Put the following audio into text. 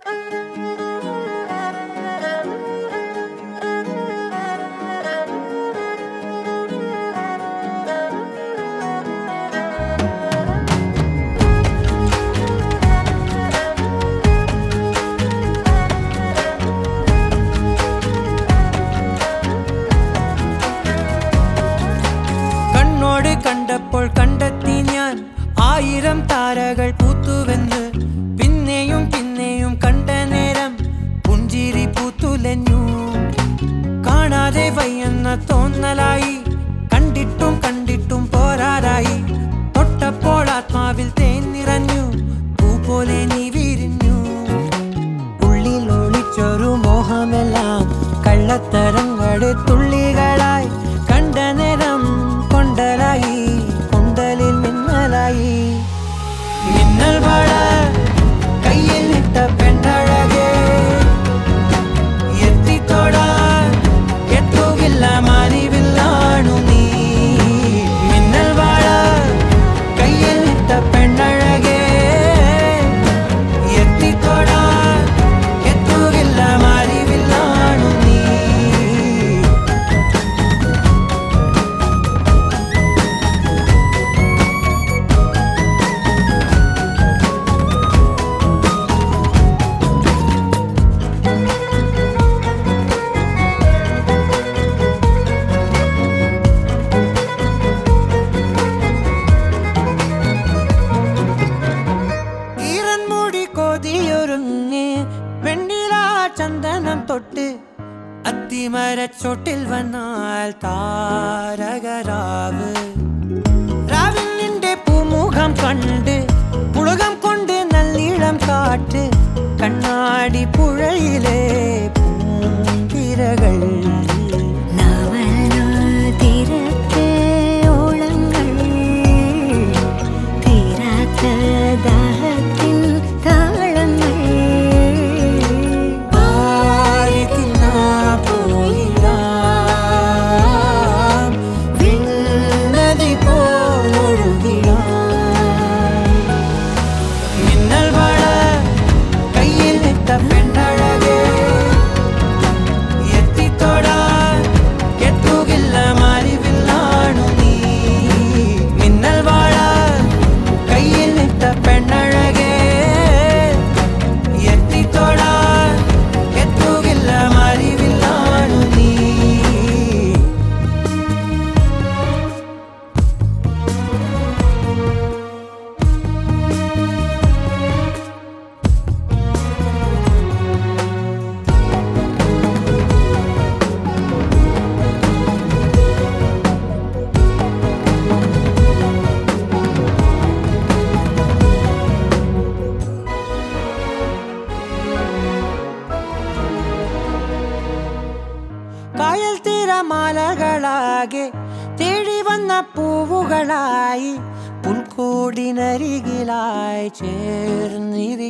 കണ്ണോട് കണ്ടപ്പോൾ കണ്ടെത്തി ഞാൻ 1000 താരകൾ പൂത്തുവെന്ന്. പിന്നെയും പിന്നെയും കണ്ട നേരം പുഞ്ചിരി പൂത്തുലഞ്ഞു. കാണാതെ വയ്യെന്ന തോന്നലായി, കണ്ടിട്ടും കണ്ടിട്ടും പോരാറായി. തൊട്ടപ്പോൾ ആത്മാവിൽ തേൻ നിറഞ്ഞു, പൂ പോലെ നീ വിരിഞ്ഞു. ഉള്ളിൽ ഒളിച്ചൊരു മോഹമെല്ലാം കള്ളത്തരങ്ങളുടെ തുള്ളികളായി. കണ്ട നേരം കൊണ്ടലായി, കൊണ്ടലിൽ മിന്നലായി. മിന്നൽ വള കയ്യിൽ ഇട്ട പെണ്ണഴകേ, എത്തിത്തൊടാൻ എത്തുകില്ല മാറിവില്ലാണു നീ. മിന്നൽ വള കയ്യിൽ ഇട്ട പെണ്ണഴകേ, എത്തിത്തൊടാൻ എത്തുകില്ല മാറിവില്ലാണു നീ. കൊതിയൊരുങ്ങി വെണ്ണില ചന്ദനം തൊട്ട് അത്തിമരച്ചോട്ടിൽ വന്നാൽ താരകരാവ്. രാവിൽ നിന്റെ പൂമുഖം കണ്ട് പുളകം കൊണ്ട് നല്ലിളം കാറ്റ്. കണ്ണാടി പുഴയിലെ പൂന്തിരകൾ കായൽ തിരമാലകളാകെ തേടി വന്ന പൂവുകളായി പുൽക്കൂടിനരികിലായി ചേർന്നിരി.